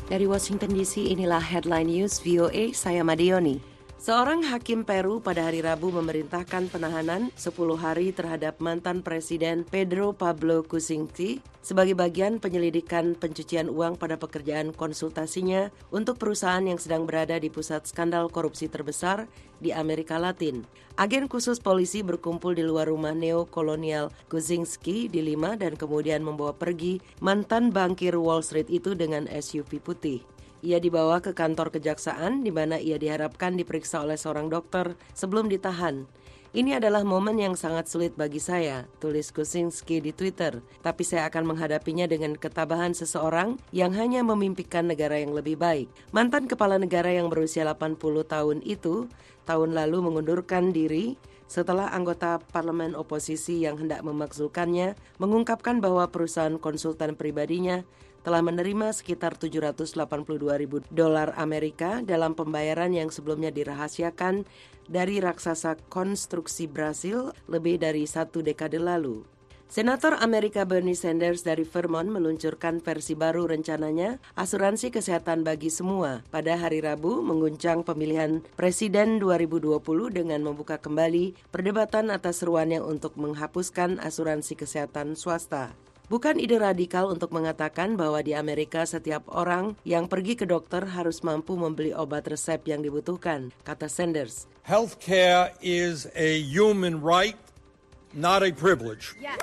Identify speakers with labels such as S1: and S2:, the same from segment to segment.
S1: Dari Washington DC, inilah Headline News VOA, saya Madioni. Seorang hakim Peru pada hari Rabu memerintahkan penahanan 10 hari terhadap mantan Presiden Pedro Pablo Kuczynski sebagai bagian penyelidikan pencucian uang pada pekerjaan konsultasinya untuk perusahaan yang sedang berada di pusat skandal korupsi terbesar di Amerika Latin. Agen khusus polisi berkumpul di luar rumah neo-kolonial Kuczynski di Lima dan kemudian membawa pergi mantan bankir Wall Street itu dengan SUV putih. Ia dibawa ke kantor kejaksaan di mana ia diharapkan diperiksa oleh seorang dokter sebelum ditahan. Ini adalah momen yang sangat sulit bagi saya, tulis Kuczynski di Twitter. Tapi saya akan menghadapinya dengan ketabahan seseorang yang hanya memimpikan negara yang lebih baik. Mantan kepala negara yang berusia 80 tahun itu tahun lalu mengundurkan diri setelah anggota parlemen oposisi yang hendak memakzulkannya mengungkapkan bahwa perusahaan konsultan pribadinya telah menerima sekitar $782.000 Amerika dalam pembayaran yang sebelumnya dirahasiakan dari raksasa konstruksi Brasil lebih dari 1 dekade lalu. Senator Amerika Bernie Sanders dari Vermont meluncurkan versi baru rencananya asuransi kesehatan bagi semua pada hari Rabu mengguncang pemilihan Presiden 2020 dengan membuka kembali perdebatan atas seruannya untuk menghapuskan asuransi kesehatan swasta. Bukan ide radikal untuk mengatakan bahwa di Amerika setiap orang yang pergi ke dokter harus mampu membeli obat resep yang dibutuhkan, kata Sanders.
S2: Healthcare is a human right, not a privilege. Yes.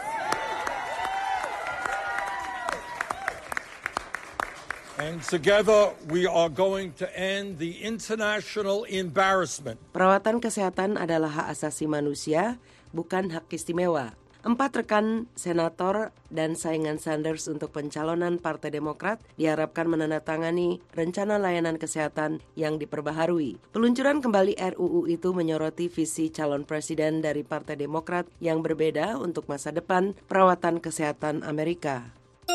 S2: And together we are going to end the international embarrassment.
S1: Perawatan kesehatan adalah hak asasi manusia, bukan hak istimewa. 4 rekan senator dan saingan Sanders untuk pencalonan Partai Demokrat diharapkan menandatangani rencana layanan kesehatan yang diperbaharui. Peluncuran kembali RUU itu menyoroti visi calon presiden dari Partai Demokrat yang berbeda untuk masa depan perawatan kesehatan Amerika.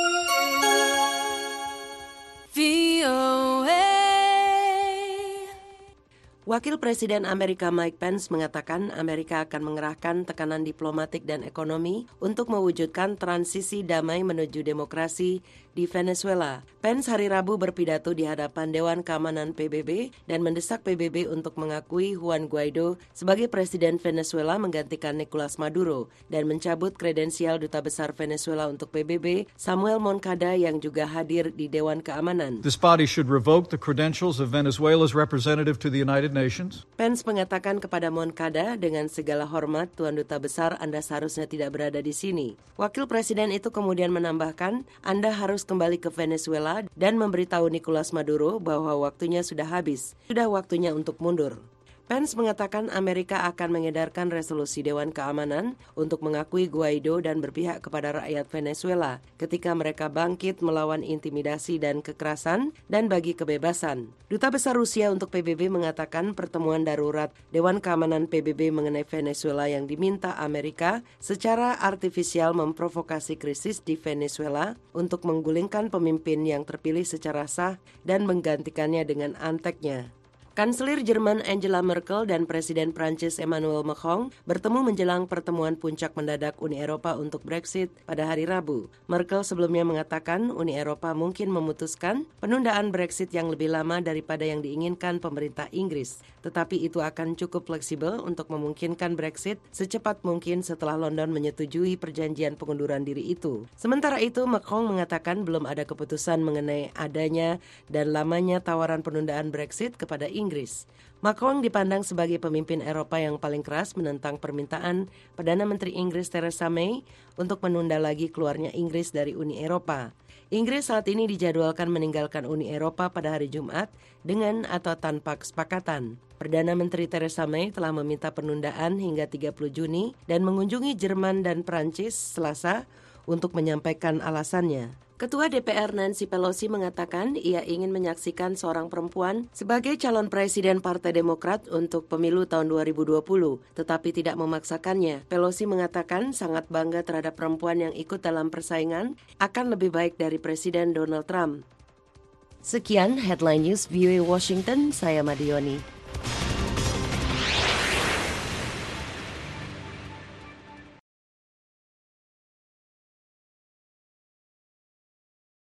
S1: Wakil Presiden Amerika Mike Pence mengatakan Amerika akan mengerahkan tekanan diplomatik dan ekonomi untuk mewujudkan transisi damai menuju demokrasi di Venezuela. Pence hari Rabu berpidato di hadapan Dewan Keamanan PBB dan mendesak PBB untuk mengakui Juan Guaido sebagai Presiden Venezuela menggantikan Nicolas Maduro dan mencabut kredensial Duta Besar Venezuela untuk PBB Samuel Moncada yang juga hadir di Dewan Keamanan.
S3: This body should revoke the credentials of Venezuela's representative to the United Nations.
S1: Pence mengatakan kepada Moncada, dengan segala hormat Tuan Duta Besar, Anda seharusnya tidak berada di sini. Wakil Presiden itu kemudian menambahkan, Anda harus kembali ke Venezuela dan memberitahu Nicolas Maduro bahwa waktunya sudah habis. Sudah waktunya untuk mundur. Pence mengatakan Amerika akan mengedarkan resolusi Dewan Keamanan untuk mengakui Guaido dan berpihak kepada rakyat Venezuela ketika mereka bangkit melawan intimidasi dan kekerasan dan bagi kebebasan. Duta Besar Rusia untuk PBB mengatakan pertemuan darurat Dewan Keamanan PBB mengenai Venezuela yang diminta Amerika secara artifisial memprovokasi krisis di Venezuela untuk menggulingkan pemimpin yang terpilih secara sah dan menggantikannya dengan anteknya. Kanselir Jerman Angela Merkel dan Presiden Prancis Emmanuel Macron bertemu menjelang pertemuan puncak mendadak Uni Eropa untuk Brexit pada hari Rabu. Merkel sebelumnya mengatakan Uni Eropa mungkin memutuskan penundaan Brexit yang lebih lama daripada yang diinginkan pemerintah Inggris. Tetapi itu akan cukup fleksibel untuk memungkinkan Brexit secepat mungkin setelah London menyetujui perjanjian pengunduran diri itu. Sementara itu, Macron mengatakan belum ada keputusan mengenai adanya dan lamanya tawaran penundaan Brexit kepada Inggris. Macron dipandang sebagai pemimpin Eropa yang paling keras menentang permintaan Perdana Menteri Inggris Theresa May untuk menunda lagi keluarnya Inggris dari Uni Eropa. Inggris saat ini dijadwalkan meninggalkan Uni Eropa pada hari Jumat dengan atau tanpa kesepakatan. Perdana Menteri Theresa May telah meminta penundaan hingga 30 Juni dan mengunjungi Jerman dan Prancis Selasa untuk menyampaikan alasannya. Ketua DPR Nancy Pelosi mengatakan ia ingin menyaksikan seorang perempuan sebagai calon presiden Partai Demokrat untuk pemilu tahun 2020, tetapi tidak memaksakannya. Pelosi mengatakan sangat bangga terhadap perempuan yang ikut dalam persaingan akan lebih baik dari Presiden Donald Trump. Sekian Headline News VOA Washington, saya Madioni.